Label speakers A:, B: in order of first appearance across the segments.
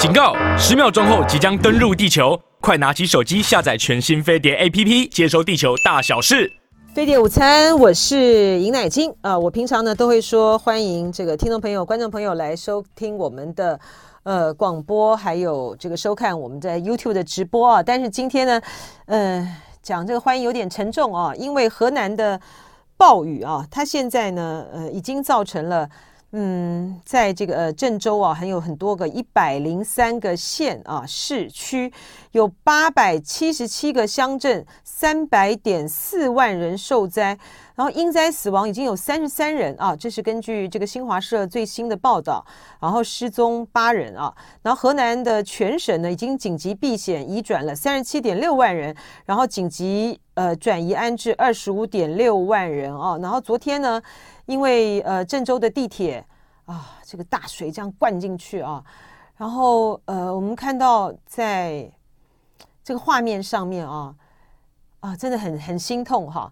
A: 警告！10秒钟后即将登陆地球，快拿起手机下载全新飞碟 APP， 接收地球大小事。
B: 飞碟午餐，我是尹乃菁啊。我平常呢都会说欢迎这个听众朋友、观众朋友来收听我们的广播，还有这个收看我们在 YouTube 的直播啊。但是今天呢，讲这个欢迎有点沉重啊，因为河南的暴雨啊，它现在呢已经造成了。在这个郑州啊，还有很多个103个县啊市区，有877个乡镇，300.4万人受灾，然后因灾死亡已经有33人啊，这是根据这个新华社最新的报道，然后失踪8人啊，然后河南的全省呢已经紧急避险移转了37.6万人，然后紧急转移安置25.6万人啊，然后昨天呢。因为郑州的地铁啊，这个大水这样灌进去啊，然后我们看到在这个画面上面真的很心痛哈，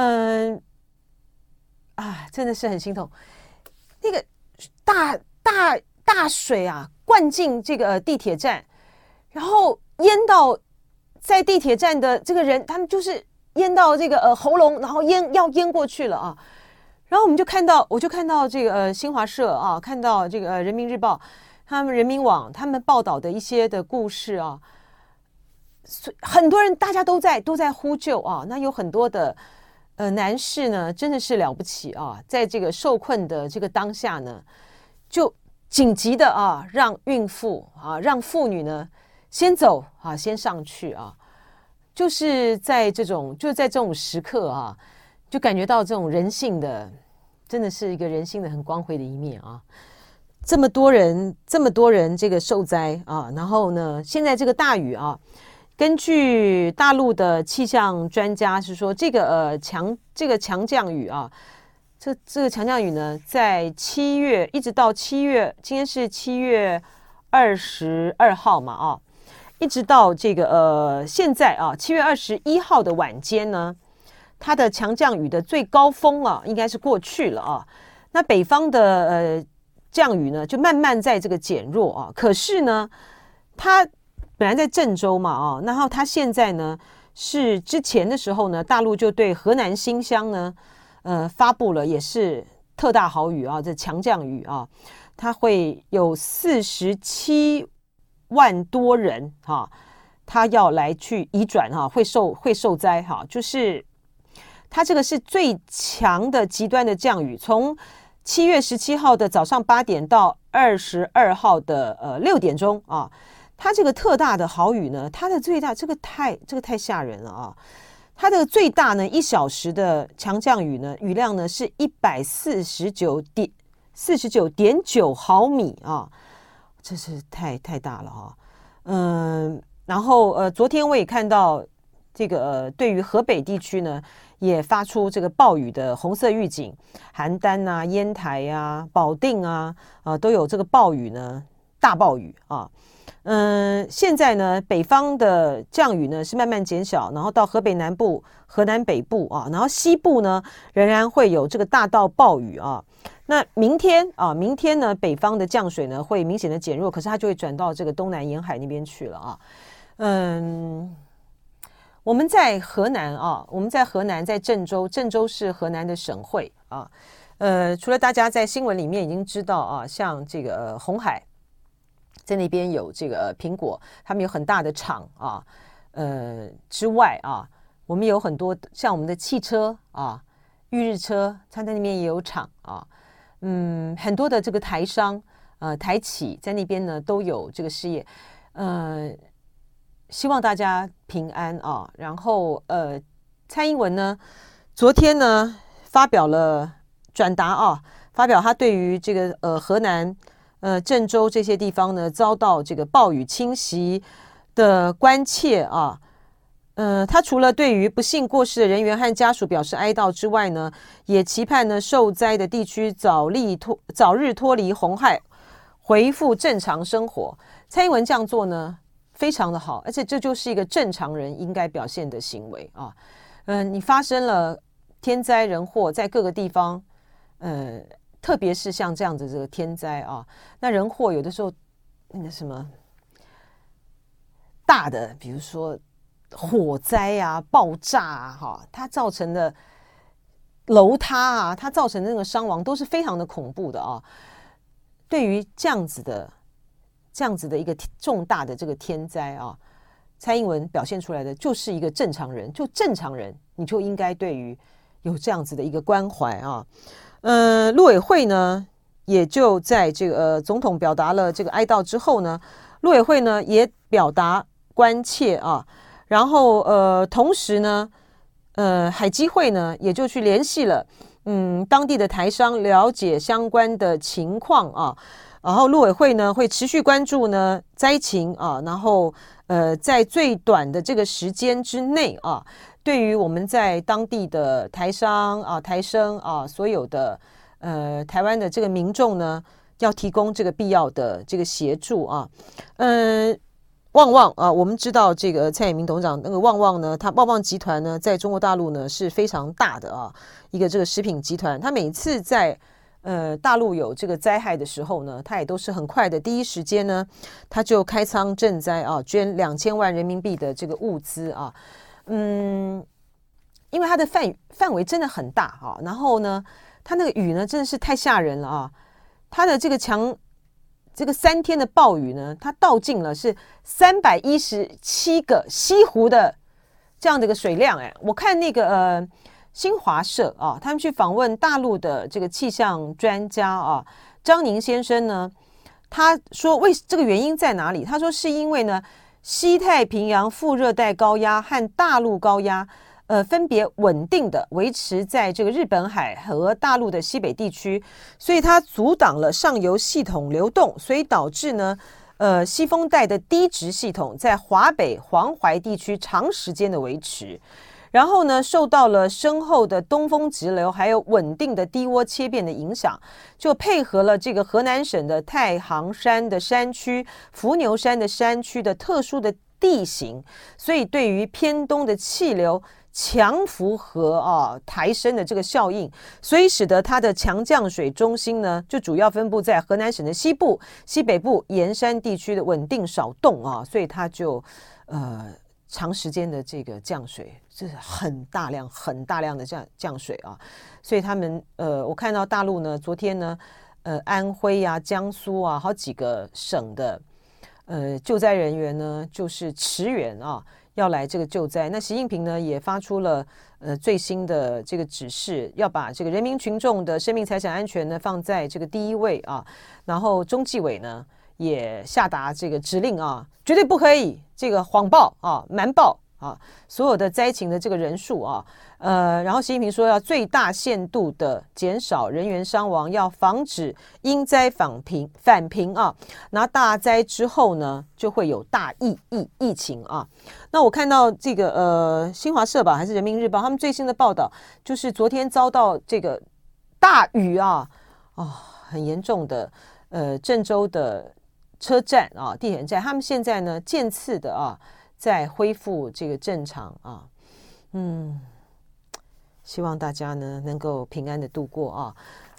B: 真的是很心痛，那个大水啊灌进这个地铁站，然后淹到在地铁站的这个人，他们就是淹到这个喉咙，然后要淹过去了啊。然后我就看到这个新华社啊，看到这个人民日报，他们人民网他们报道的一些的故事啊，很多人大家都在呼救啊。那有很多的男士呢，真的是了不起啊，在这个受困的这个当下呢，就紧急的让孕妇让妇女呢先走先上去啊，就是在这种时刻啊。就感觉到这种人性的，真的是一个人性的很光辉的一面啊！这么多人这个受灾啊，然后呢，现在这个大雨啊，根据大陆的气象专家是说，这个强降雨啊，这个强降雨呢，在7月一直到7月，今天是7月22号嘛啊，一直到这个现在啊7月21号的晚间呢。它的强降雨的最高峰啊，应该是过去了啊。那北方的降雨呢，就慢慢在这个减弱啊。可是呢，它本来在郑州嘛啊，然后它现在呢是之前的时候呢，大陆就对河南新乡呢，发布了也是特大豪雨啊，这强降雨啊，它会有47万多人哈，他要来去移转哈，会受灾哈，就是。它这个是最强的极端的降雨，从7月17号的早上8点到22号的6点钟啊，它这个特大的豪雨呢，它的最大这个太吓人了啊！它的最大呢1小时的强降雨呢，雨量呢是149.9毫米啊，这是太大了哈。然后昨天我也看到这个对于河北地区呢。也发出这个暴雨的红色预警，邯郸啊、烟台啊、保定啊，都有这个暴雨呢，大暴雨啊。现在呢，北方的降雨呢是慢慢减小，然后到河北南部、河南北部啊，然后西部呢仍然会有这个大到暴雨啊。那明天呢，北方的降水呢会明显的减弱，可是它就会转到这个东南沿海那边去了啊。我们在河南在郑州是河南的省会啊。除了大家在新闻里面已经知道啊，像这个鸿海在那边有这个苹果，他们有很大的厂啊，之外啊，我们有很多像我们的汽车啊，裕日车，它在那边也有厂啊，很多的这个台商台企在那边呢都有这个事业，希望大家平安啊！然后蔡英文呢，昨天呢发表他对于这个河南郑州这些地方呢遭到这个暴雨侵袭的关切啊。他除了对于不幸过世的人员和家属表示哀悼之外呢，也期盼呢受灾的地区早日脱离洪害，恢复正常生活。蔡英文这样做呢？非常的好，而且这就是一个正常人应该表现的行为啊。你发生了天灾人祸在各个地方，特别是像这样子这个天灾啊，那人祸有的时候那个什么大的，比如说火灾啊、爆炸啊，哈，它造成的楼塌啊，它造成的那个伤亡都是非常的恐怖的啊。对于这样子的一个重大的这个天灾啊，蔡英文表现出来的就是一个正常人，就正常人你就应该对于有这样子的一个关怀啊。陆委会呢也就在这个总统表达了这个哀悼之后呢，陆委会呢也表达关切啊，然后同时呢海基会呢也就去联系了当地的台商，了解相关的情况啊。然后陆委会呢会持续关注呢灾情啊，然后在最短的这个时间之内啊，对于我们在当地的台商啊、台生啊，所有的台湾的这个民众呢，要提供这个必要的这个协助啊。旺旺啊，我们知道这个蔡衍明董事长那个旺旺呢，他旺旺集团呢，在中国大陆呢是非常大的啊一个这个食品集团。他每次在大陆有这个灾害的时候呢，他也都是很快的第一时间呢，他就开仓赈灾啊，捐2000万人民币的这个物资啊。因为它的范围真的很大啊，然后呢，它那个雨呢真的是太吓人了啊，它的这个这个3天的暴雨呢，它倒进了是317个西湖的这样的一个水量。我看那个新华社啊，他们去访问大陆的这个气象专家啊，张宁先生呢，他说这个原因在哪里？他说是因为呢，西太平洋副热带高压和大陆高压分别稳定的维持在这个日本海和大陆的西北地区，所以它阻挡了上游系统流动，所以导致呢西风带的低值系统在华北黄淮地区长时间的维持，然后呢受到了深厚的东风直流还有稳定的低涡切变的影响，就配合了这个河南省的太行山的山区、伏牛山的山区的特殊的地形，所以对于偏东的气流强符合抬升的这个效应，所以使得它的强降水中心呢，就主要分布在河南省的西部、西北部沿山地区的稳定少动啊，所以它就长时间的这个降水，这是很大量的降水啊，所以他们我看到大陆呢，昨天呢，安徽啊、江苏啊，好几个省的救灾人员呢，就是驰援啊。要来这个救灾，那习近平呢也发出了最新的这个指示，要把这个人民群众的生命财产安全呢放在这个第一位啊。然后中纪委呢也下达这个指令啊，绝对不可以这个谎报啊、瞒报啊，所有的灾情的这个人数啊，然后习近平说要最大限度的减少人员伤亡，要防止因灾返贫啊。然后大灾之后呢，就会有大疫情啊。那我看到这个新华社吧，还是人民日报，他们最新的报道就是昨天遭到这个大雨啊，很严重的郑州的车站啊、地铁站，他们现在呢渐次的啊。再恢复这个正常啊，希望大家呢能够平安的度过啊，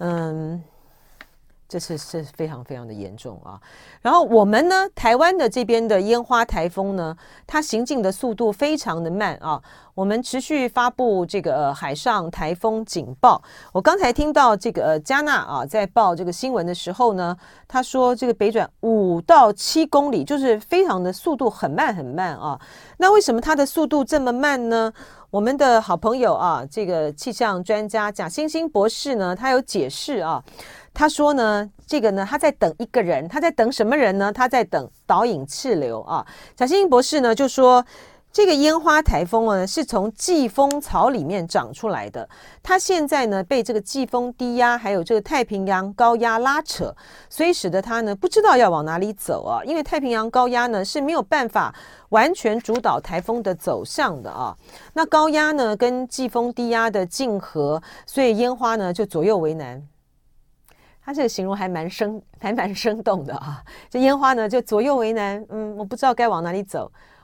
B: 这是非常非常的严重啊。然后我们呢，台湾的这边的烟花台风呢，它行进的速度非常的慢啊。我们持续发布这个海上台风警报。我刚才听到这个加纳啊在报这个新闻的时候呢，他说这个北转5到7公里，就是非常的速度很慢啊。那为什么它的速度这么慢呢？我们的好朋友啊，这个气象专家贾欣欣博士呢，他有解释啊。他说呢，这个呢，他在等一个人，他在等什么人呢？他在等导引气流啊。贾欣欣博士呢就说，这个烟花台风呢是从季风槽里面长出来的，它现在呢被这个季风低压还有这个太平洋高压拉扯，所以使得它呢不知道要往哪里走啊。因为太平洋高压呢是没有办法完全主导台风的走向的啊。那高压呢跟季风低压的竞合，所以烟花呢就左右为难。他这个形容还蛮生动的啊，这烟花呢就左右为难，我不知道该往哪里走。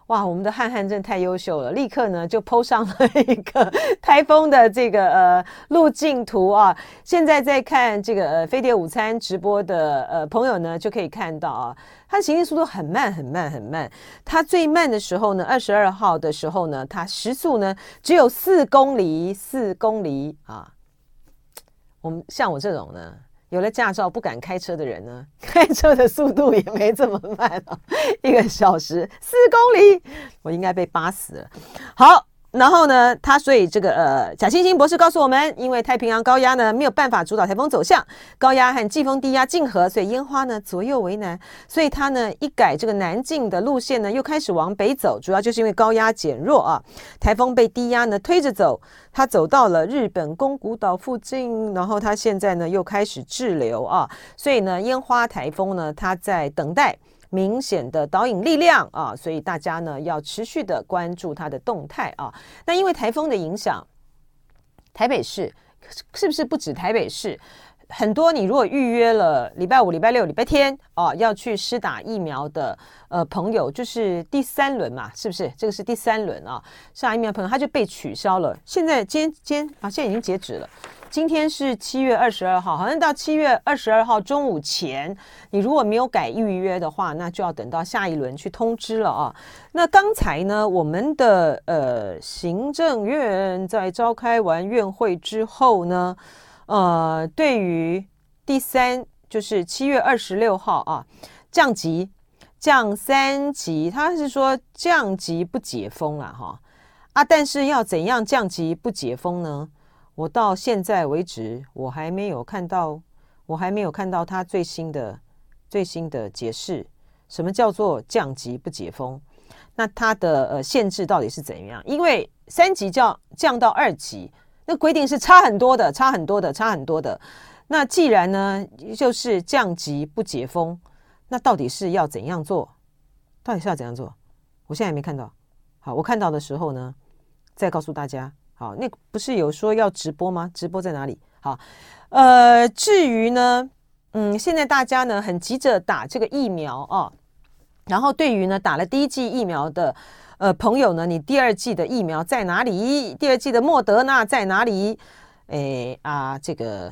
B: 哇，我们的汉汉真的太优秀了，立刻呢就 po 上了一个台风的这个路径图啊。现在在看这个飞碟午餐直播的朋友呢，就可以看到啊，它的行进速度很慢很慢很慢。它最慢的时候呢，22号的时候呢，它时速呢只有4公里啊。像我这种呢，有了驾照不敢开车的人呢，开车的速度也没这么慢了，1个小时4公里，我应该被扒死了。好，然后呢，所以这个贾欣欣博士告诉我们，因为太平洋高压呢没有办法主导台风走向，高压和季风低压竞合，所以烟花呢左右为难，所以它呢一改这个南进的路线呢，又开始往北走，主要就是因为高压减弱啊，台风被低压呢推着走，它走到了日本宫古岛附近，然后它现在呢又开始滞留啊，所以呢烟花台风呢它在等待明显的导引力量啊，所以大家呢要持续的关注它的动态啊。那因为台风的影响，台北市是不是不止台北市？很多你如果预约了礼拜五、礼拜六、礼拜天要去施打疫苗的朋友，就是第3轮嘛，是不是？这个是第3轮啊，施打疫苗的朋友他就被取消了。现在今天现在已经截止了。今天是7月22号，好像到7月22号中午前，你如果没有改预约的话，那就要等到下一轮去通知了啊。那刚才呢，我们的行政院在召开完院会之后呢，对于第3就是7月26号啊，降3级，他是说降级不解封啊但是要怎样降级不解封呢？我到现在为止，我还没有看到他最新的解释，什么叫做降级不解封？那它的限制到底是怎样？因为3级降到2级，那规定是差很多的。那既然呢，就是降级不解封，那到底是要怎样做？我现在还没看到。好，我看到的时候呢，再告诉大家。好，那不是有说要直播吗？直播在哪里？好，至于呢，现在大家呢很急着打这个疫苗啊，然后对于呢打了第1剂疫苗的朋友呢，你第2剂的疫苗在哪里？第2剂的莫德纳在哪里？这个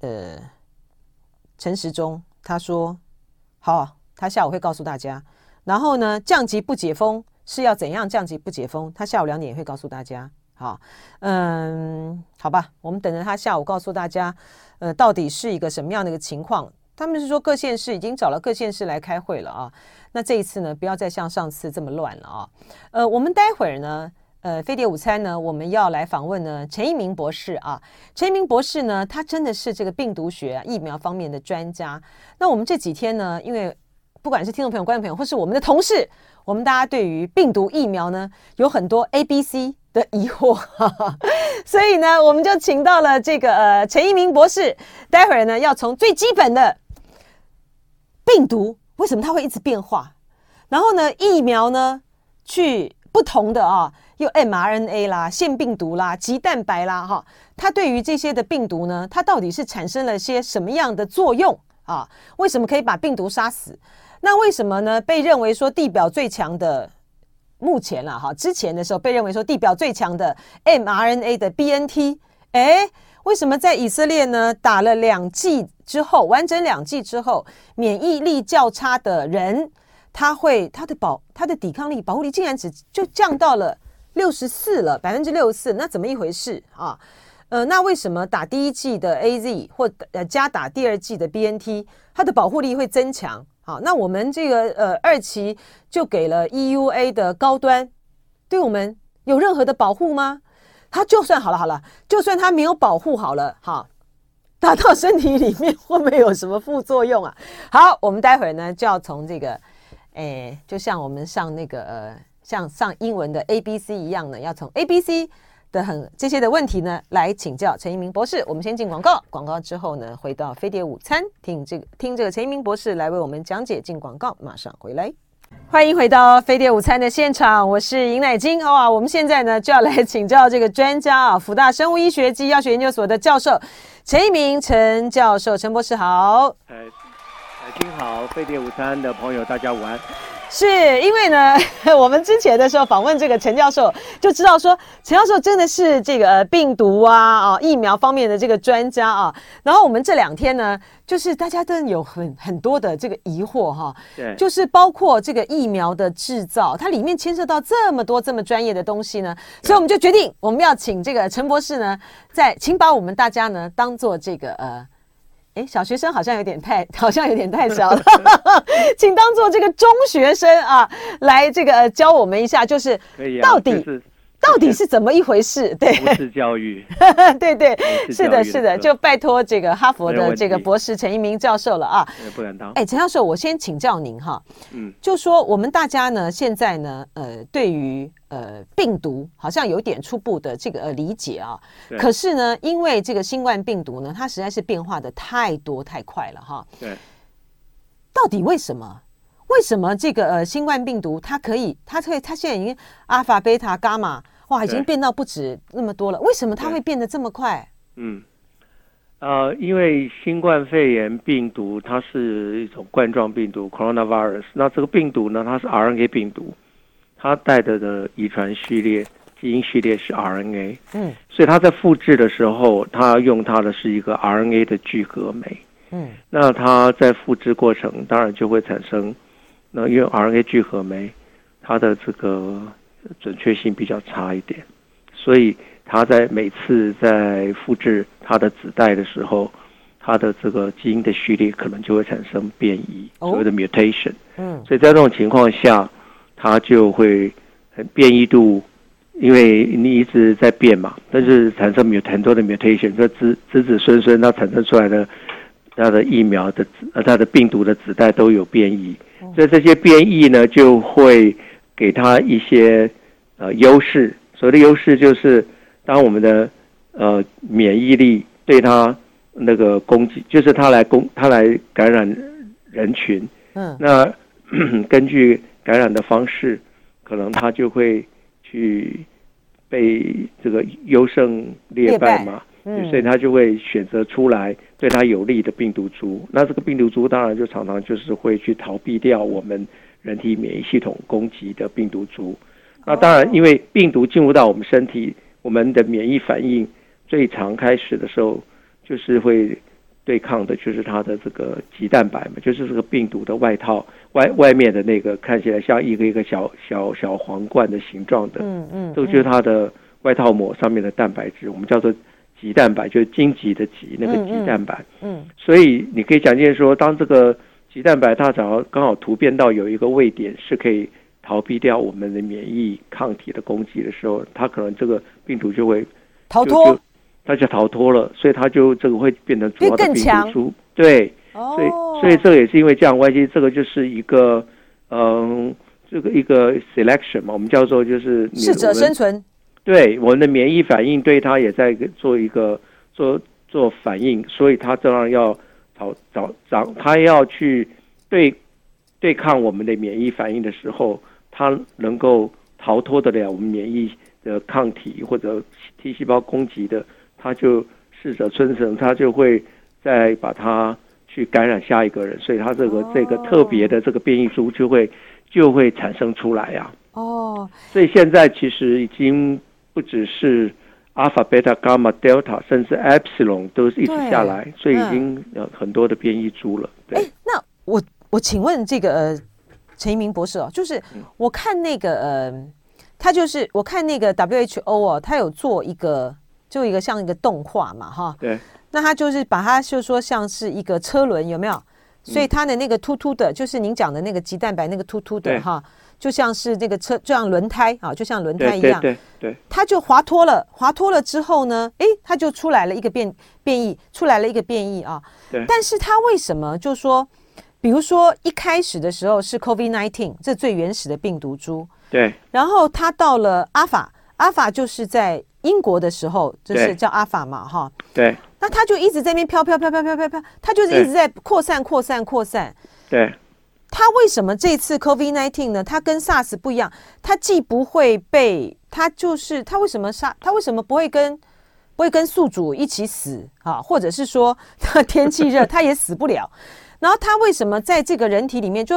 B: 陈时中他说好，他下午会告诉大家。然后呢，降级不解封是要怎样降级不解封？他下午2点也会告诉大家。好，好吧，我们等着他下午告诉大家，到底是一个什么样的一个情况。他们是说各县市已经找了各县市来开会了啊。那这一次呢，不要再像上次这么乱了啊。我们待会儿呢，飞碟午餐呢，我们要来访问呢陈一鸣博士啊。陈一鸣博士呢，他真的是这个病毒学疫苗方面的专家。那我们这几天呢，因为不管是听众朋友、观众朋友，或是我们的同事，我们大家对于病毒疫苗呢，有很多 ABC 的疑惑，所以呢，我们就请到了这个陈一鸣博士，待会儿呢要从最基本的病毒为什么它会一直变化，然后呢疫苗呢去不同的又 mRNA 啦、腺病毒啦、棘蛋白啦它对于这些的病毒呢，它到底是产生了些什么样的作用啊？为什么可以把病毒杀死？那为什么呢？被认为说地表最强的，目前之前的时候被认为说地表最强的 mRNA 的 BNT， 为什么在以色列呢打了2剂之后，完整2剂之后，免疫力较差的人，他的抵抗力、保护力竟然就降到了64了，64%，那怎么一回事啊？那为什么打第1剂的 AZ 或加打第2剂的 BNT， 它的保护力会增强？好，那我们这个2期就给了 EUA 的高端，对我们有任何的保护吗？它就算好了，就算它没有保护好了，打到身体里面会不会有什么副作用啊？好，我们待会儿呢就要从这个，就像我们上那个像上英文的 ABC 一样呢，要从 ABC。这些的问题呢，来请教陈一鸣博士。我们先进广告，广告之后呢，回到飞碟午餐，听这个陈一鸣博士来为我们讲解。进广告，马上回来。欢迎回到飞碟午餐的现场，我是尹乃菁。我们现在呢就要来请教这个专家辅大生物医学暨药学研究所的教授陈一鸣陈教授，陈博士好。
C: 乃菁好，飞碟午餐的朋友大家午安。
B: 是因为呢，我们之前的时候访问这个陈教授，就知道说陈教授真的是这个病毒疫苗方面的这个专家啊。然后我们这2天呢，就是大家都有很多的这个疑惑哈，
C: 对，
B: 就是包括这个疫苗的制造，它里面牵涉到这么多这么专业的东西呢，所以我们就决定我们要请这个陈博士呢，请把我们大家呢当做这个小学生好像有点太小了，请当做这个中学生啊，来这个教我们一下，就是到底是怎么一回事？对，
C: 不是教育，
B: 对对，是的，就拜托这个哈佛的这个博士陈一鸣教授了啊。
C: 不敢当。
B: 陈教授，我先请教您哈，就说我们大家呢现在呢，对于病毒好像有点初步的这个理解啊，可是呢，因为这个新冠病毒呢，它实在是变化的太多太快了哈。
C: 对，
B: 到底为什么？为什么这个新冠病毒它现在已经阿尔法、贝塔、伽马，哇，已经变到不止那么多了。为什么它会变得这么快？
C: 因为新冠肺炎病毒它是一种冠状病毒 coronavirus， 那这个病毒呢，它是 RNA 病毒，它带的遗传序列、基因序列是 RNA， 所以它在复制的时候，它用它的是一个 RNA 的聚合酶，那它在复制过程当然就会产生。那因为 RNA 聚合酶，它的这个准确性比较差一点，所以它在每次在复制它的子代的时候，它的这个基因的序列可能就会产生变异，所谓的 mutation。所以在这种情况下，它就会变异度，因为你一直在变嘛，但是产生很多的 mutation， 这子孙它产生出来的它的疫苗的它的病毒的子代都有变异。所以这些变异呢，就会给它一些优势。所谓的优势就是，当我们的免疫力对它那个攻击，就是它来感染人群。那根据感染的方式，可能它就会去被这个优胜劣败嘛。所以他就会选择出来对他有利的病毒株，那这个病毒株当然就常常就是会去逃避掉我们人体免疫系统攻击的病毒株。那当然因为病毒进入到我们身体，我们的免疫反应最常开始的时候就是会对抗的就是它的这个棘蛋白嘛，就是这个病毒的外套外面的那个看起来像一个小皇冠的形状的，这个就是它的外套膜上面的蛋白质，我们叫做棘蛋白，就是荆棘的棘，那个棘蛋白。所以你可以讲见说，当这个棘蛋白它刚好突变到有一个位点，是可以逃避掉我们的免疫抗体的攻击的时候，它可能这个病毒就会
B: 逃脱，
C: 它就逃脱了，所以它就这个会变成主要的病毒株。对，所以这个也是因为这样关系，这个就是一个这个一个 selection 嘛，我们叫做就是
B: 适者生存。
C: 对，我们的免疫反应对它也在做一个做反应，所以它当然要它要去对抗我们的免疫反应的时候，它能够逃脱得了我们免疫的抗体或者 T 细胞攻击的，它就适者生存，它就会再把它去感染下一个人，所以它这个特别的这个变异株就会产生出来啊。所以现在其实已经不只是阿尔法、贝塔、伽马、德尔塔，甚至 epsilon 都一起下来，所以已经有很多的变异株了。对，
B: 那我请问这个陈一鸣博士就是我看那个他就是我看那个 WHO 他有做一个像一个动画嘛哈，
C: 对，
B: 那他就是把它就说像是一个车轮有没有？所以它的那个突突的，就是您讲的那个棘蛋白那个突突的哈，就像是那个车，就像轮胎啊，就像轮胎一样，
C: 对，
B: 它就滑脱了之后呢，它就出来了一个变异啊。对，但是它为什么就说，比如说一开始的时候是 COVID-19 这最原始的病毒株，
C: 对，
B: 然后它到了阿法就是在英国的时候，就是叫阿法嘛哈，
C: 对。
B: 那它就一直在那边飘，它就是一直在扩散。
C: 对，
B: 它为什么这次 COVID-19 呢？它跟 SARS 不一样，它既不会被，它为什么不会跟宿主一起死啊？或者是说它天气热，它也死不了。然后它为什么在这个人体里面就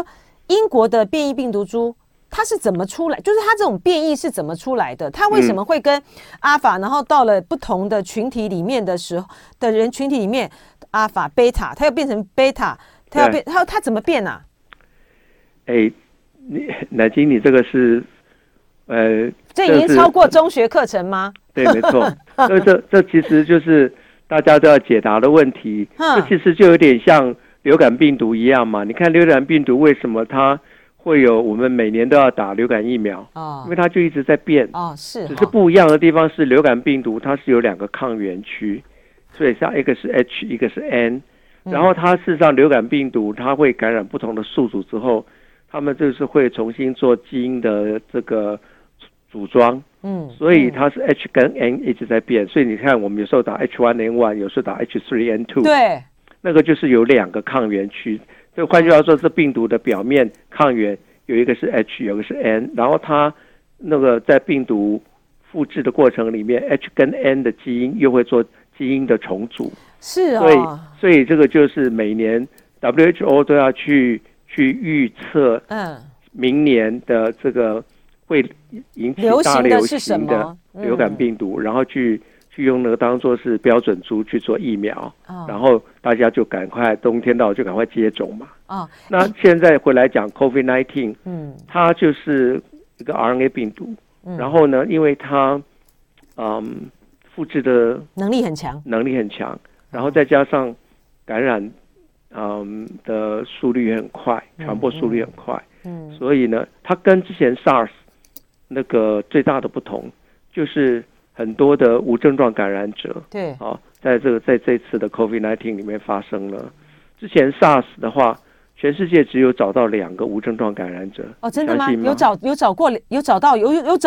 B: 英国的变异病毒株它是怎么出来？就是它这种变异是怎么出来的？它为什么会跟阿尔法，然后到了不同的群体里面的时候的人群体里面，阿尔法、贝塔，它要变成贝塔，它怎么变啊？
C: 乃菁，你这个是
B: 这已经超过中学课程吗？
C: 对，没错。这其实就是大家都要解答的问题。这其实就有点像流感病毒一样嘛。你看流感病毒为什么它会有我们每年都要打流感疫苗？因为它就一直在变。
B: 是。
C: 只是不一样的地方是流感病毒它是有2个抗原区，所以像一个是 H， 一个是 N。然后它事实上流感病毒它会感染不同的宿主之后，他们就是会重新做基因的这个组装。所以它是 H 跟 N 一直在变，所以你看我们有时候打 H1N1， 有时候打 H3N2，
B: 对，
C: 那个就是有2个抗原区。所以换句话说，这病毒的表面抗原有一个是 H， 有一个是 N， 然后它那个在病毒复制的过程里面 ，H 跟 N 的基因又会做基因的重组。
B: 是
C: 所以这个就是每年 WHO 都要去预测，明年的这个会引起大流行的流感病毒，然后去用那个当作是标准株去做疫苗，然后大家就赶快冬天到就赶快接种嘛。那现在回来讲 COVID-19，它就是一个 RNA 病毒，然后呢，因为它复制的能力很强，然后再加上感染的速率也很快，传播速率很快，所以呢，它跟之前 SARS 那个最大的不同就是很多的无症状感染者，
B: 对，
C: 在这次的 COVID-19 里面发生了。之前 SARS 的话，全世界只有找到2个无症状感染者。
B: 真的吗？有找到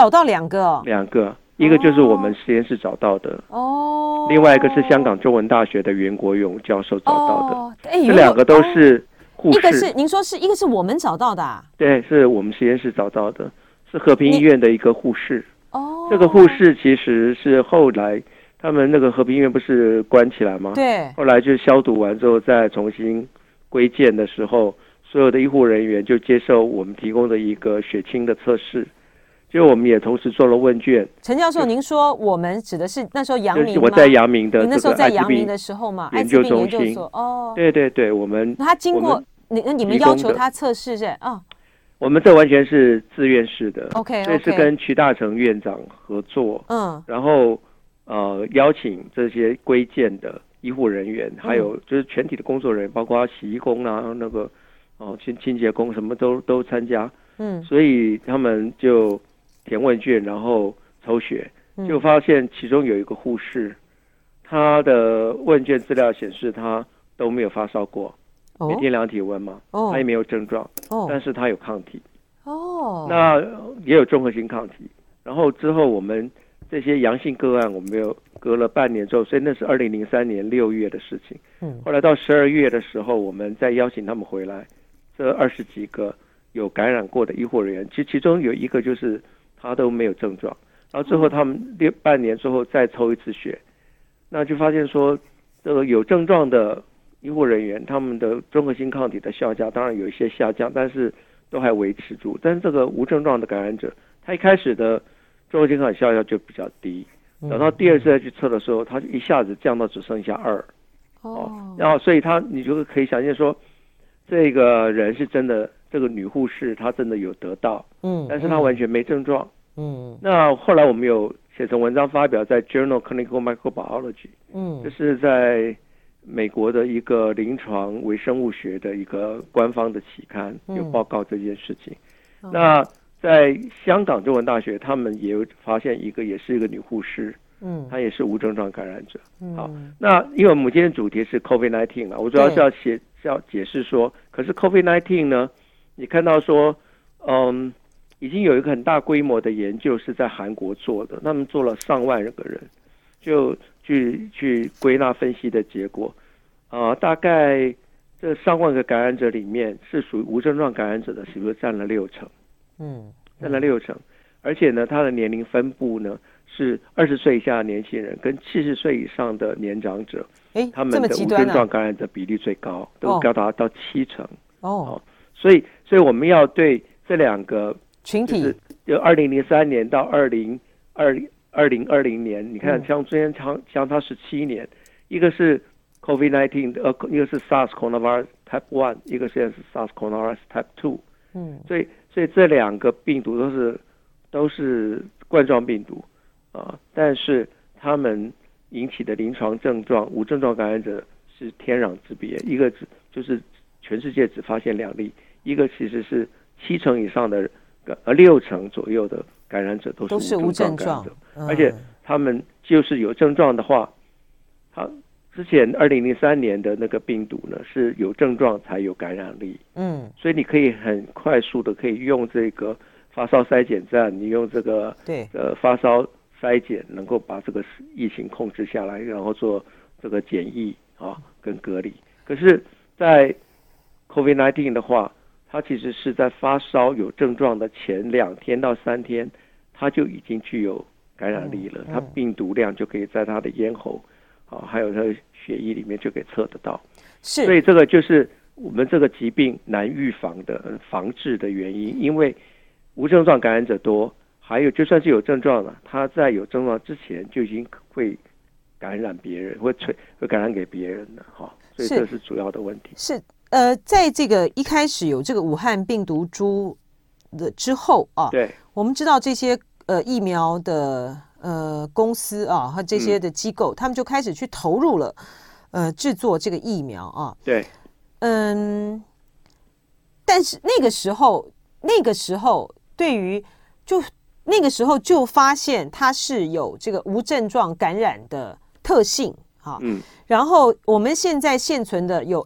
B: 2个
C: 2个，一个就是我们实验室找到的，另外一个是香港中文大学的袁国勇教授找到的。这2个都是护士。
B: 一个是我们找到的啊？
C: 对，是我们实验室找到的，是和平医院的一个护士。这个护士其实是后来他们那个和平医院不是关起来吗？
B: 对。
C: 后来就消毒完之后再重新归建的时候，所有的医护人员就接受我们提供的一个血清的测试。就我们也同时做了问卷。
B: 陈教授，您说我们指的是那时候阳明吗？
C: 我在阳明的，
B: 你那时候在阳明的时候嘛，
C: 研究中心。对，我们
B: 他经过你们要求他测试是
C: 我们这完全是自愿式的。
B: OK，
C: 这是跟曲大成院长合作，然后邀请这些归建的医护人员，还有就是全体的工作人员，包括洗衣工啊，那个清洁工什么都参加。所以他们就填问卷，然后抽血，就发现其中有一个护士，她的问卷资料显示她都没有发烧过，每天量体温嘛，她也没有症状，但是她有抗体，那也有综合性抗体。然后之后我们这些阳性个案，我们有隔了半年之后，所以那是2003年6月的事情。后来到12月的时候，我们再邀请他们回来，这20几个有感染过的医护人员，其中有一个就是他都没有症状，然后之后他们半年之后再抽一次血，那就发现说这个有症状的医护人员，他们的综合性抗体的效价当然有一些下降，但是都还维持住。但是这个无症状的感染者，他一开始的综合性抗体效价就比较低，等到第2次再去测的时候，他就一下子降到只剩下2。然后所以你就可以想象说，这个人是真的，这个女护士她真的有得到，但是她完全没症状。那后来我们有写成文章发表在 Journal Clinical Microbiology，就是在美国的一个临床微生物学的一个官方的期刊，有报告这件事情。那在香港中文大学，他们也有发现也是一个女护士，她也是无症状感染者。好，那因为我们今天主题是 COVID-19 嘛，我主要是要解释说，可是 COVID-19 呢，你看到说，已经有一个很大规模的研究是在韩国做的，他们做了上万个人，就去归纳分析的结果，大概这上万个感染者里面是属于无症状感染者的，是不是占了60%？占了60%，而且呢，他的年龄分布呢是20岁以下的年轻人跟70岁以上的年长者，他们的无症状感染者比例最高，都高达到70%。 所以我们要对这两个
B: 群体，
C: 就2003年到2020年，你看像中间相差17年，一个是 COVID-19 一个是 SARS coronavirus Type 1，一个现在是 SARS coronavirus Type 2。所以这两个病毒都是冠状病毒但是他们引起的临床症状，无症状感染者是天壤之别。一个就是全世界只发现2例，一个其实是70%以上的60%左右的感染者都是无症状感染者，而且他们就是有症状的话，之前2003年的那个病毒呢是有症状才有感染力，所以你可以很快速的可以用这个发烧筛检站，你用这个发烧筛检能够把这个疫情控制下来，然后做这个检疫跟隔离。可是在 COVID-19 的话，它其实是在发烧有症状的前2天到3天，它就已经具有感染力了，它病毒量就可以在它的咽喉还有它的血液里面就可以测得到。所以这个就是我们这个疾病难预防的防治的原因，因为无症状感染者多，还有就算是有症状了，他在有症状之前就已经会感染别人，会感染给别人了所以这是主要的问题。
B: 在这个一开始有这个武汉病毒株的之后对，我们知道这些疫苗的公司和这些的机构，他们就开始去投入了制作这个疫苗
C: 对，
B: 但是那个时候对于那个时候就发现它是有这个无症状感染的特性然后我们现在现存的有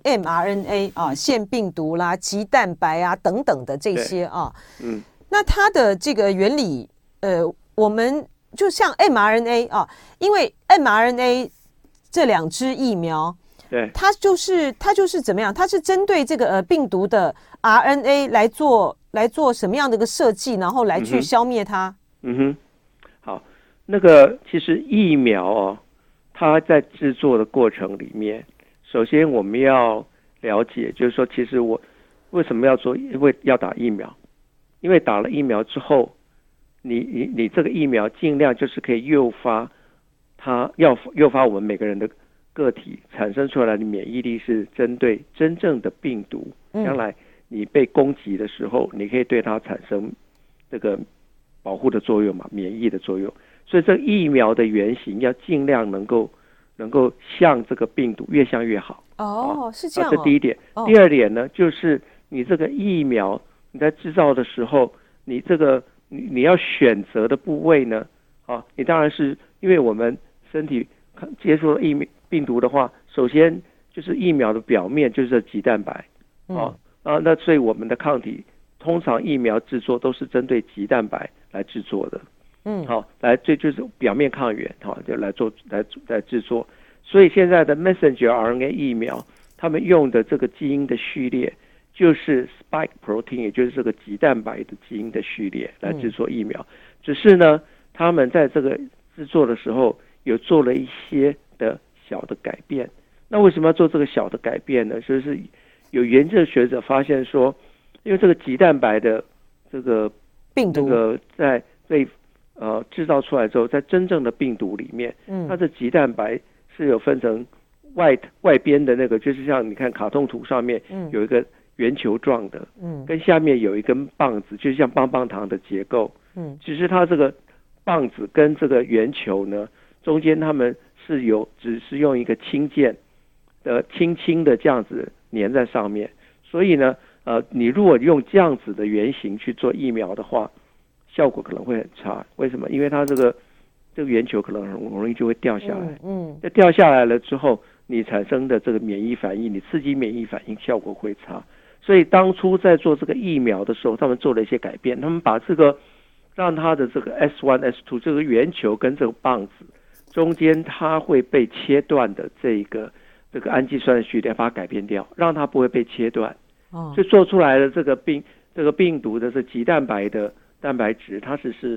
B: mRNA 腺病毒啦、棘蛋白等等的这些那它的这个原理我们就像 mRNA 因为 mRNA 这2支疫苗
C: 对，
B: 它就是怎么样？它是针对这个病毒的 RNA 来做什么样的一个设计，然后来去消灭它？
C: 好，那个其实疫苗它在制作的过程里面，首先我们要了解，就是说，其实我为什么要打疫苗？因为打了疫苗之后，你这个疫苗尽量就是可以诱发我们每个人的个体产生出来的免疫力是针对真正的病毒，将来你被攻击的时候，你可以对它产生这个保护的作用嘛，免疫的作用。所以这个疫苗的原型要尽量能够像这个病毒越像越好。
B: 是这样
C: 这第一点。第二点呢，就是你这个疫苗你在制造的时候，你这个你要选择的部位呢，你当然是因为我们身体接触了病毒的话，首先就是疫苗的表面就是棘蛋白，那所以我们的抗体通常疫苗制作都是针对棘蛋白来制作的，这就是表面抗原，就来制作。所以现在的 messenger RNA 疫苗，他们用的这个基因的序列就是 spike protein， 也就是这个棘蛋白的基因的序列来制作疫苗。只是呢，他们在这个制作的时候有做了一些的小的改变。那为什么要做这个小的改变呢？就是有研究学者发现说，因为这个棘蛋白的这个
B: 病毒
C: 在被制造出来之后，在真正的病毒里面，它的棘蛋白是有分成外边的那个，就是像你看卡通图上面有一个圆球状的，跟下面有一根棒子，就像棒棒糖的结构，只是它这个棒子跟这个圆球呢，中间它们是只是用一个氢键轻轻的这样子粘在上面，所以呢，你如果用这样子的原型去做疫苗的话，效果可能会很差。为什么？因为它这个圆球可能很容易就会掉下来，那掉下来了之后，你产生的这个免疫反应，你刺激免疫反应效果会差。所以当初在做这个疫苗的时候，他们做了一些改变，他们把这个让它的这个 S1、S2 这个圆球跟这个棒子中间它会被切断的这个氨基酸的序列，把它改变掉，让它不会被切断。所以做出来的这个病毒的这棘蛋白的蛋白质，它只是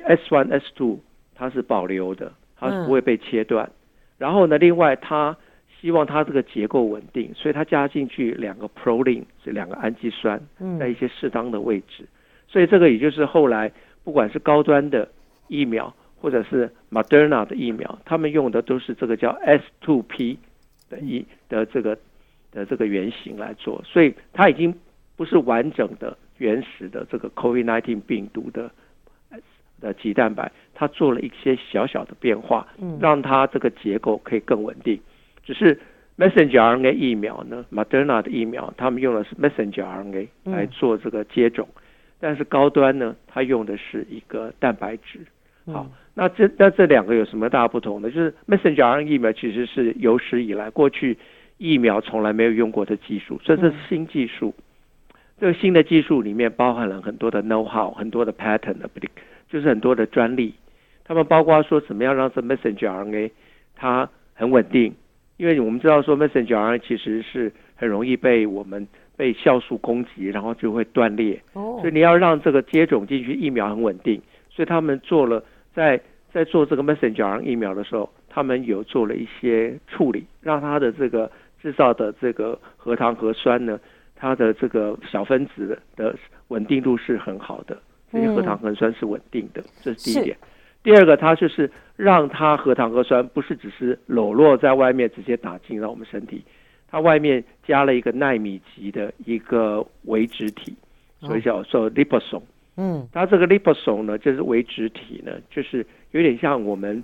C: S1、S2 它是保留的，它是不会被切断。然后呢，另外它希望它这个结构稳定，所以它加进去2个 proline， 这2个氨基酸，在一些适当的位置。所以这个也就是后来不管是高端的疫苗或者是 Moderna 的疫苗，他们用的都是这个叫 S2P 的这个原型来做，所以它已经不是完整的原始的这个 COVID-19 病毒的棘蛋白，它做了一些小小的变化，让它这个结构可以更稳定。只是 messenger RNA 疫苗呢 ，Moderna 的疫苗，他们用的是 messenger RNA 来做这个接种，但是高端呢，它用的是一个蛋白质。好，那这2个有什么大不同呢？就是 messenger RNA 疫苗其实是有史以来过去疫苗从来没有用过的技术，所以这是新技术。这个新的技术里面包含了很多的 know-how， 很多的 patent， 就是很多的专利。他们包括说怎么样让这 messenger RNA 它很稳定，因为我们知道说 messenger RNA 其实是很容易被酵素攻击，然后就会断裂。所以你要让这个接种进去疫苗很稳定，所以他们做了在做这个 messenger RNA 疫苗的时候，他们有做了一些处理，让它的这个制造的这个核糖核酸呢，它的这个小分子的稳定度是很好的，这些核糖核酸是稳定的，这是第一点。第二个，它就是让它核糖核酸不是只是裸露在外面直接打进到我们身体，它外面加了一个奈米级的一个微质体，所以叫做 liposome。它这个 liposome 呢，就是微质体呢，就是有点像我们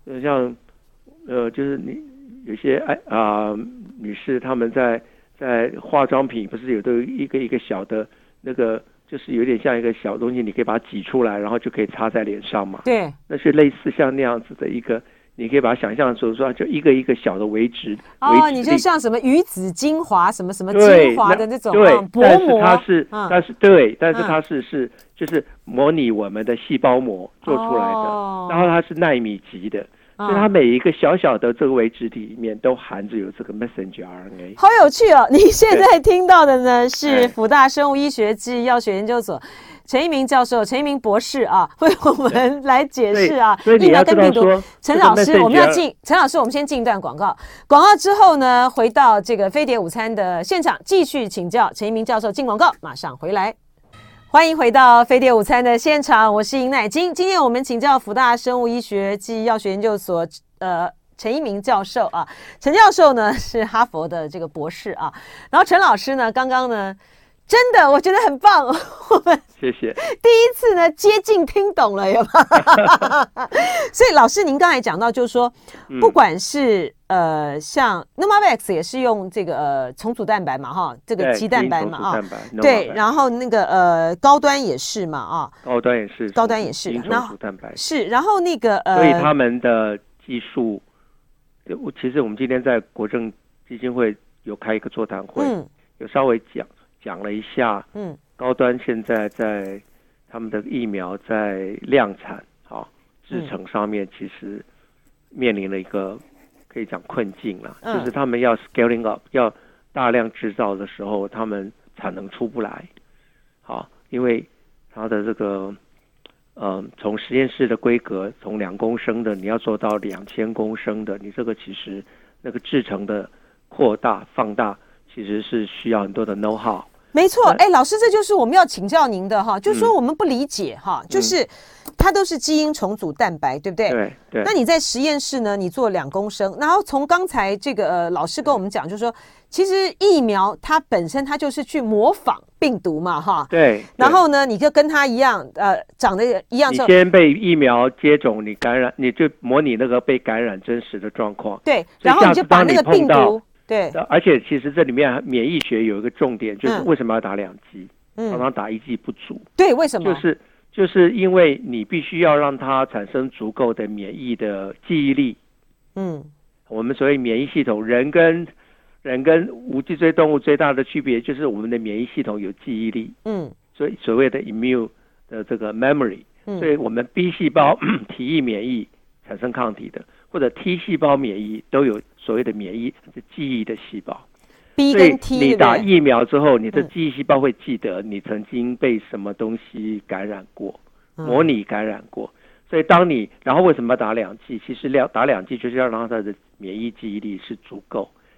C: 就是你有些女士她们在化妆品不是有都一个小的那个，就是有点像一个小东西，你可以把它挤出来，然后就可以擦在脸上嘛。
B: 对，
C: 那是类似像那样子的一个，你可以把它想象成说就一个小的微质。
B: 你就像什么鱼子精华什么什么精华的那种薄膜。但是它是就是模拟我们的细胞膜做出来的，然后它是奈米级的。所以它每一个小小的这个微质体里面都含着有这个 messenger RNA。 好有趣哦！你现在听到的呢是辅大生物医学暨药学研究所陈一鸣教授、陈一鸣博士为我们来解释疫苗跟病毒。陈老师，我们先进一段广告。广告之后呢，回到这个飞碟午餐的现场，继续请教陈一鸣教授。进广告，马上回来。欢迎回到飞碟午餐的现场，我是尹乃菁。今天我们请教辅大生物医学暨药学研究所陈一鸣教授陈教授呢是哈佛的这个博士然后陈老师呢刚刚呢真的我觉得很棒，我们
C: 谢谢。
B: 第一次呢接近听懂了，有吗？所以老师您刚才讲到就是说不管是像 Novavax 也是用这个重组蛋白嘛这个鸡蛋白嘛对，然后那个高端也是嘛高端也是
C: 重组蛋白
B: 是，然后那个
C: 所以他们的技术，其实我们今天在国政基金会有开一个座谈会，有稍微讲了一下，高端现在在他们的疫苗在量产制程上面其实面临了一个可以讲困境了，就是他们要 scaling up， 要大量制造的时候，他们产能出不来，因为它的这个从实验室的规格，从2公升的你要做到2000公升的，你这个其实那个制程的扩大放大，其实是需要很多的 know-how。
B: 没错，老师，这就是我们要请教您的就是说我们不理解就是它都是基因重组蛋白，对不对？
C: 对。
B: 那你在实验室呢，你做2公升，然后从刚才这个老师跟我们讲，就是说，其实疫苗它本身它就是去模仿病毒嘛，
C: 对。
B: 然后呢，你就跟它一样，长得一样。
C: 你先被疫苗接种，你感染，你就模拟那个被感染真实的状况。
B: 对，然后你就把那个病毒。对，
C: 而且其实这里面免疫学有一个重点，就是为什么要打2剂，常常打1剂不足。
B: 对，为什么？
C: 就是因为你必须要让它产生足够的免疫的记忆力。我们所谓免疫系统，人跟无脊椎动物最大的区别就是我们的免疫系统有记忆力。所以所谓的 immune 的这个 memory，所以我们 B 细胞体液免疫产生抗体的，或者 T 细胞免疫都有所谓的免疫记忆的细胞。
B: B 跟 T，
C: 所以你打疫苗之后，你的记忆细胞会记得你曾经被什么东西感染过，模拟感染过。所以然后为什么要打2剂？其实打2剂就是要让它的免疫记忆力是足够。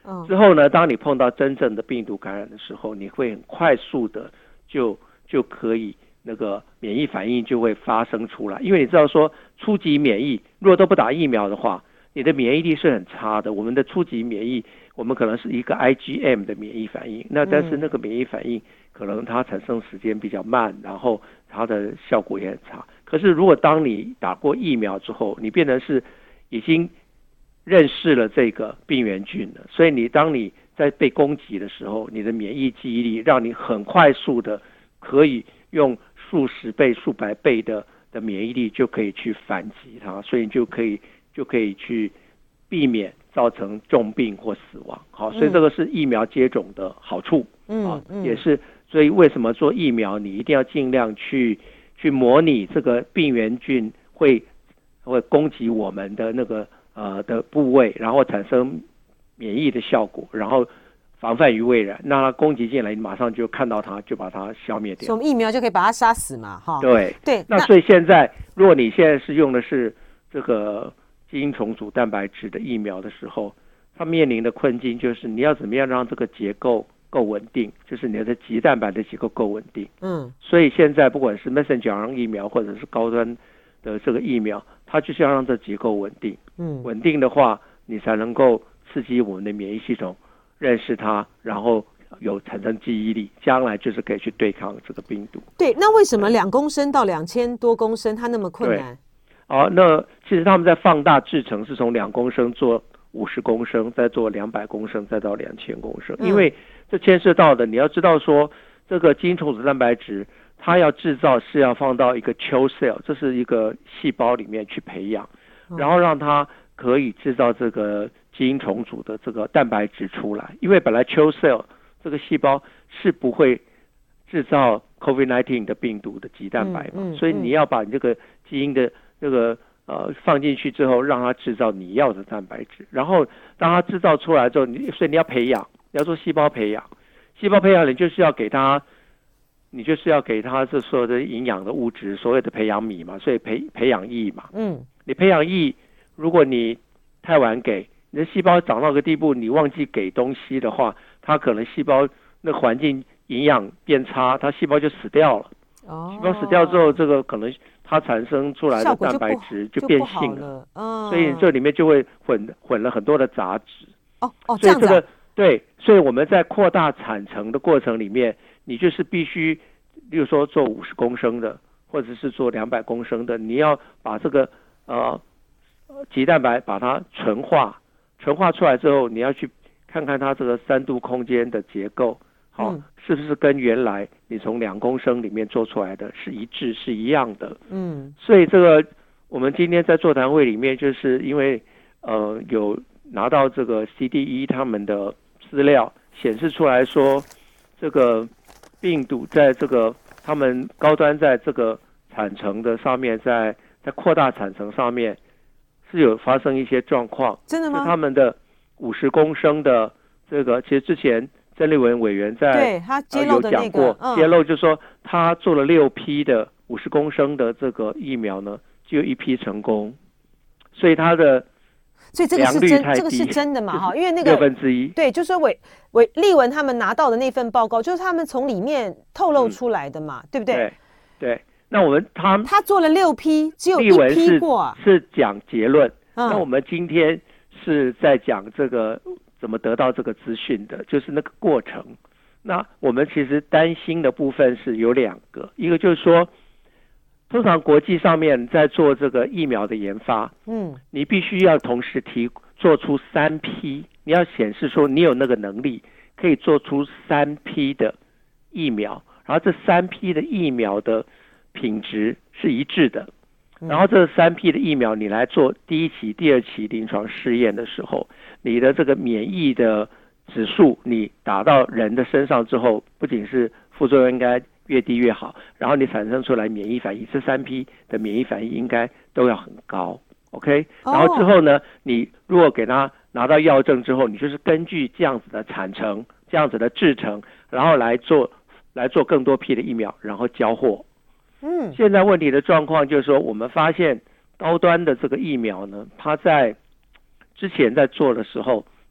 C: 之后呢，当你碰到真正的病毒感染的时候，你会很快速的就可以那个免疫反应就会发生出来。因为你知道说初级免疫如果都不打疫苗的话，你的免疫力是很差的。我们的初级免疫，我们可能是一个 IgM 的免疫反应，那但是那个免疫反应可能它产生时间比较慢，然后它的效果也很差。可是如果当你打过疫苗之后，你变成是已经认识了这个病原菌了，所以当你在被攻击的时候，你的免疫记忆力让你很快速的可以用数十倍、数百倍的免疫力就可以去反击它，所以你就可以去避免造成重病或死亡。好，所以这个是疫苗接种的好处。也是，所以为什么做疫苗，你一定要尽量去模拟这个病原菌会攻击我们的那个的部位，然后产生免疫的效果，然后防范于未然。那它攻击进来，你马上就看到它，就把它消灭掉。
B: 所以我们疫苗就可以把它杀死嘛，哈。
C: 对。那所以现在，如果你现在是用的是这个基因重组蛋白质的疫苗的时候，它面临的困境就是你要怎么样让这个结构够稳定，就是你的棘蛋白的结构够稳定。所以现在不管是 messenger 疫苗或者是高端的这个疫苗，它就是要让这结构稳定。稳定的话，你才能够刺激我们的免疫系统认识它，然后产生记忆力，将来就是可以去对抗这个病毒。
B: 对，那为什么2公升到2000多公升它那么困难？
C: 那其实他们在放大制程是从2公升做50公升，再做200公升，再到2000公升。因为这牵涉到的，你要知道说，这个基因重组蛋白质它要制造是要放到一个 CHO cell， 这是一个细胞里面去培养，然后让它可以制造这个基因重组的这个蛋白质出来。因为本来 CHO cell 这个细胞是不会制造 COVID-19 的病毒的棘蛋白嘛，所以你要把你这个基因的这个放进去之后，让它制造你要的蛋白质，然后当它制造出来之后，所以你要培养，你要做细胞培养。细胞培养你就是要给它这所有的营养的物质，所谓的培养皿嘛，所以培养液嘛。你培养液，如果你太晚给，你的细胞长到个地步，你忘记给东西的话，它可能细胞那环境营养变差，它细胞就死掉了。细胞死掉之后，这个可能它产生出来的蛋白质就变性了，所以这里面就会混了很多的杂质。
B: 这样子啊。
C: 对，所以我们在扩大产程的过程里面，你就是必须，例如说做50公升的，或者是做200公升的，你要把这个棘蛋白把它纯化出来之后，你要去看看它这个3度空间的结构，是不是跟原来你从2公升里面做出来的是一致是一样的。所以这个我们今天在座谈会里面，就是因为有拿到这个 CDE 他们的资料显示出来说，这个病毒在这个他们高端在这个产程的上面，在扩大产程上面是有发生一些状况。
B: 真的吗？
C: 他们的50公升的这个，其实之前曾丽文委员
B: 对他揭露的那个
C: 有讲过，揭露就是说他做了6批的50公升的这个疫苗呢，只有1批成功，所以它的
B: 所以这个是这个是真的嘛？哈，因为那个
C: 1/6，
B: 对，就是说立文他们拿到的那份报告，就是他们从里面透露出来的嘛，对不对？
C: 对。那我们他
B: 做了6批，只有1批过，
C: 是讲结论。那我们今天是在讲这个怎么得到这个资讯的，就是那个过程。那我们其实担心的部分是有2个，一个就是说，通常国际上面在做这个疫苗的研发，你必须要同时做出3批，你要显示说你有那个能力可以做出3批的疫苗，然后这3批的疫苗的品质是一致的，然后这3批的疫苗你来做第1期、第2期临床试验的时候，你的这个免疫的指数你打到人的身上之后，不仅是副作用应该越低越好，然后你产生出来免疫反应，这3批的免疫反应应该都要很高 ，OK？ 然后之后呢，你如果给他拿到药证之后，你就是根据这样子的产程、这样子的制程，然后来做更多批的疫苗，然后交货。现在问题的状况就是说，我们发现高端的这个疫苗呢，它在之前在做的时候，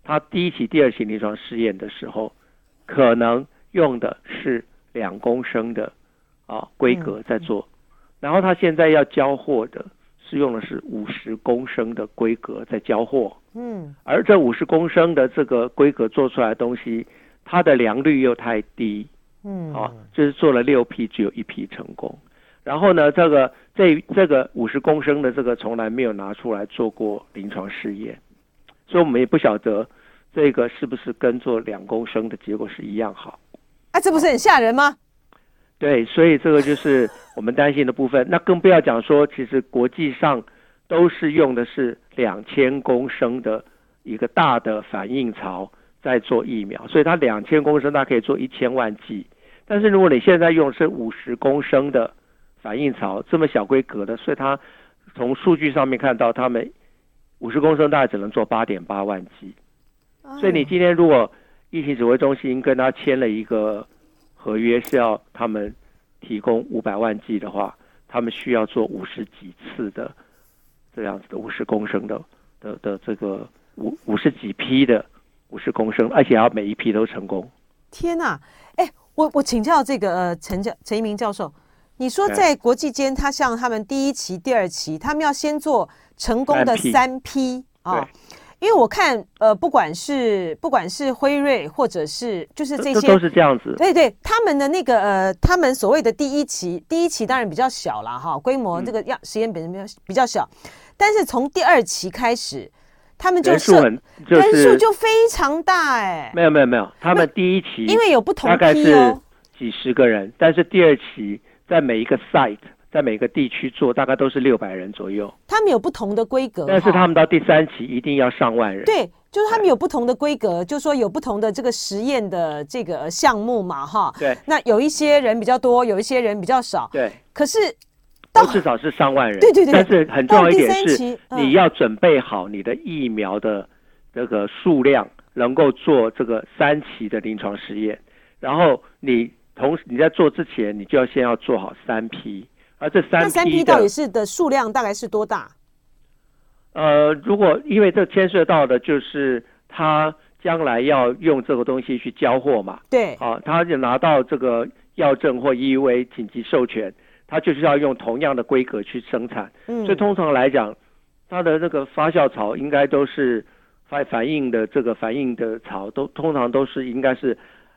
C: 他第一期、第二期临床试验的时候，可能用的是2公升的规格在做，然后他现在要交货的是用的是50公升的规格在交货，而这50公升的这个规格做出来的东西，它的良率又太低，就是做了6批只有1批成功。然后呢，这个50公升的这个从来没有拿出来做过临床试验，所以我们也不晓得这个是不是跟做2公升的结果是一样好。
B: 这不是很吓人吗？
C: 对，所以这个就是我们担心的部分。那更不要讲说，其实国际上都是用的是2000公升的一个大的反应槽在做疫苗，所以它2000公升它可以做1000万剂。但是如果你现在用的是50公升的反应槽，这么小规格的，所以它从数据上面看到，他们50公升大概只能做8.8万剂。所以你今天如果疫情指挥中心跟他签了一个合约，是要他们提供500万剂的话，他们需要做50几次的这样子的50公升的这个50几批的50公升，而且要每一批都成功。
B: 天哪！我请教这个陈一鸣教授，你说在国际间，像他们第1期、第2期，他们要先做成功的3批啊。因为我看不管是辉瑞或者是就是这些
C: 都是这样子。
B: 对，他们的那个他们所谓的第一期当然比较小啦哈，规模这个实验比较小，但是从第2期开始，他们人数就非常大没
C: 有，他们第1期
B: 因为有不同批
C: 大概是几十个人，但是第2期在每一个 site。在每个地区做大概都是600人左右，
B: 他们有不同的规格，
C: 但是他们到第3期一定要上万人。
B: 对，就是他们有不同的规格，就是说有不同的这个实验的这个项目嘛，哈。
C: 对。
B: 那有一些人比较多，有一些人比较少。
C: 对。
B: 可是
C: 都至少是上万人。
B: 对。
C: 但是很重要一点是，你要准备好你的疫苗的这个数量，能够做这个3期的临床实验，然后同时你在做之前，你就要先要做好3批。而这3批
B: 到底是的数量大概是多大？
C: 如果因为这牵涉到的就是他将来要用这个东西去交货嘛，
B: 对，
C: 他就拿到这个药证或 EUA 紧急授权，他就是要用同样的规格去生产，所以通常来讲，它的这个发酵槽应该都是反应的槽通常都是应该是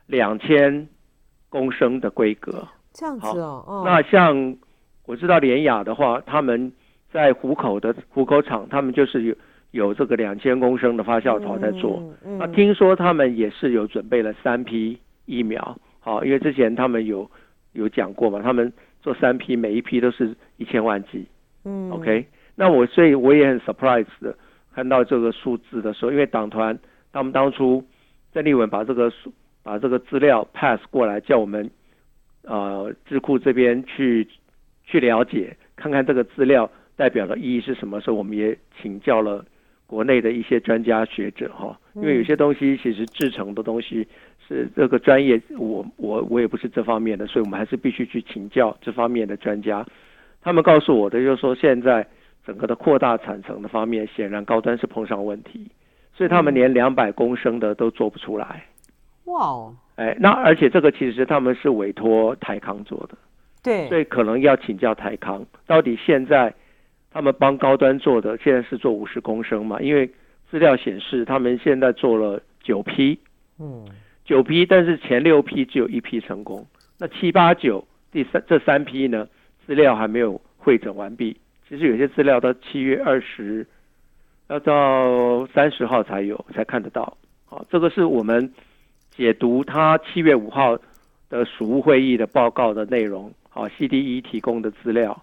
C: 2000公升的规格，
B: 这样子
C: 那像我知道联雅的话，他们在湖口厂，他们就是有这个2000公升的发酵槽在做。那听说他们也是有准备了3批疫苗，因为之前他们有讲过嘛，他们做3批，每一批都是1000万剂。OK， 那所以我也很 surprise 的看到这个数字的时候，因为党团他们当初郑丽文把这个资料 pass 过来，叫我们智库这边去了解，看看这个资料代表的意义是什么时候，我们也请教了国内的一些专家学者因为有些东西其实制成的东西是这个专业，我也不是这方面的，所以我们还是必须去请教这方面的专家。他们告诉我的就是说，现在整个的扩大产程的方面，显然高端是碰上问题，所以他们连200公升的都做不出来。
B: 哇
C: 那而且这个其实他们是委托台康做的。
B: 对，
C: 所以可能要请教台康，到底现在他们帮高端做的，现在是做50公升嘛？因为资料显示他们现在做了9批，9批，但是前6批只有1批成功，那7、8、9这3批呢，资料还没有汇整完毕。其实有些资料到7月20，要到30号才看得到。这个是我们解读他7月5号的属务会议的报告的内容。CDE 提供的资料，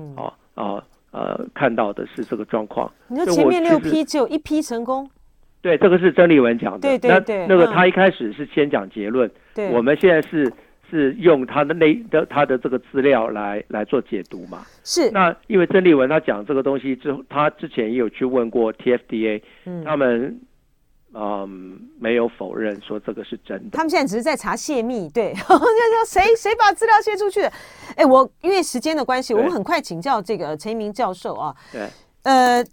C: 看到的是这个状况。
B: 你说前面6批只有1批成功？
C: 对，这个是曾丽文讲的。
B: 对，
C: 那个他一开始是先讲结论，我们现在是用他的这个资料来做解读嘛。
B: 是。
C: 那因为曾丽文他讲这个东西之后，他之前也有去问过 TFDA，他们没有否认说这个是真的。
B: 他们现在只是在查泄密，对，就说谁把资料泄出去的？我因为时间的关系，我们很快请教这个陈一鸣教授啊。
C: 对。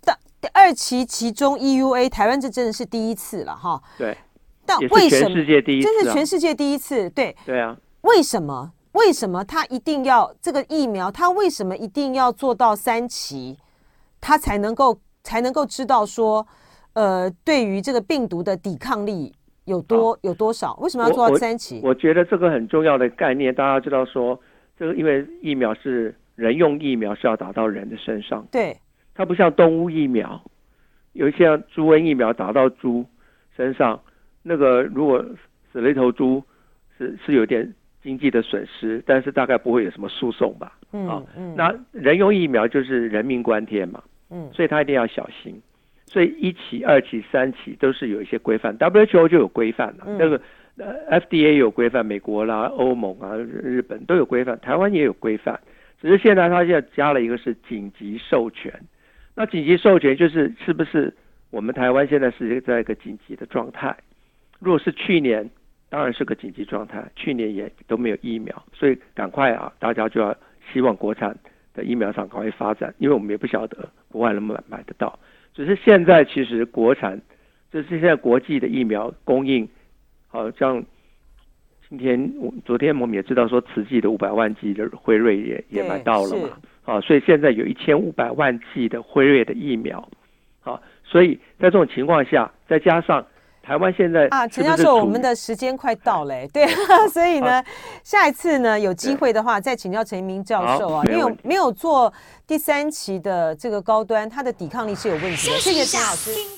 B: 2期其中 EUA 台湾这真的是第一次了哈。
C: 对，
B: 但为什么
C: 也是全世界第一次、啊？
B: 真是全世界第一次。对
C: 对啊，
B: 为什么？为什么他一定要这个疫苗？他为什么一定要做到3期，他才能够知道说，对于这个病毒的抵抗力有多少？为什么要做到3期？
C: 我觉得这个很重要的概念，大家知道说，这个因为疫苗是人用疫苗，是要打到人的身上，
B: 对，
C: 它不像动物疫苗，有一些像猪瘟疫苗打到猪身上，那个如果死了一头猪，是有点经济的损失，但是大概不会有什么诉讼吧。那人用疫苗就是人命关天嘛，所以他一定要小心。所以1期、2期、3期都是有一些规范 ，WHO 就有规范了，那个FDA 有规范，美国啦、欧盟啊、日本都有规范，台湾也有规范，只是现在他现在加了一个是紧急授权。那紧急授权就是是不是我们台湾现在是在一个紧急的状态？如果是去年，当然是个紧急状态，去年也都没有疫苗，所以赶快啊，大家就要希望国产的疫苗厂赶快发展，因为我们也不晓得国外能不能买得到。只是现在其实国产，就是现在国际的疫苗供应，好像昨天我们也知道说，慈济的500万剂的辉瑞也买到了嘛，好，所以现在有1500万剂的辉瑞的疫苗，好，所以在这种情况下，再加上台湾现在
B: 陈教授，我们的时间快到了，对，所以呢，下一次呢有机会的话，再请教陈一鸣教授啊，因为没有做第3期的这个高端，它的抵抗力是有问题的。谢谢陈老师。